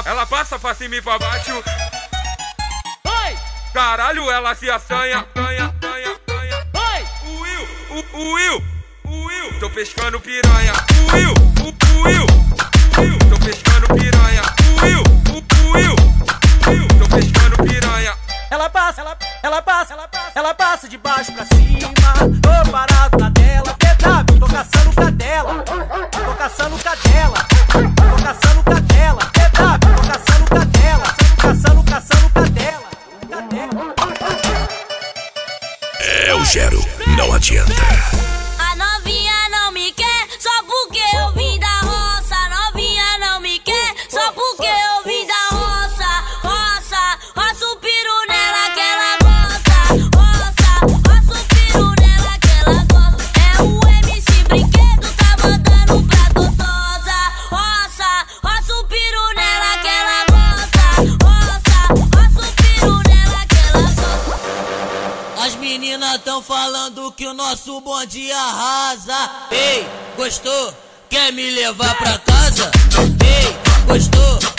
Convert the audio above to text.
ela passa pra cima e pra baixo. Caralho, ela se assanha. O Will, tô pescando piranha. O Will, tô pescando piranha. O Will, tô pescando piranha. Ela passa de baixo pra cima. Tô parado na dela, PW, tô caçando cadela. Tô caçando cadela, PW, tô caçando cadela. Caçando cadela. É o Gero, não adianta. A novinha não me quer só porque eu vim da roça. A novinha não me quer só porque eu vim da roça. Roça o peru nela que ela gosta. Roça o peru nela que ela gosta. É o MC Brinquedo, tá mandando pra Totosa. Roça o peru nela que ela gosta. Roça o peru nela que ela gosta. As meninas tão falando que o nosso bonde arrasa. Ei, gostou? Quer me levar pra casa? Ei, gostou?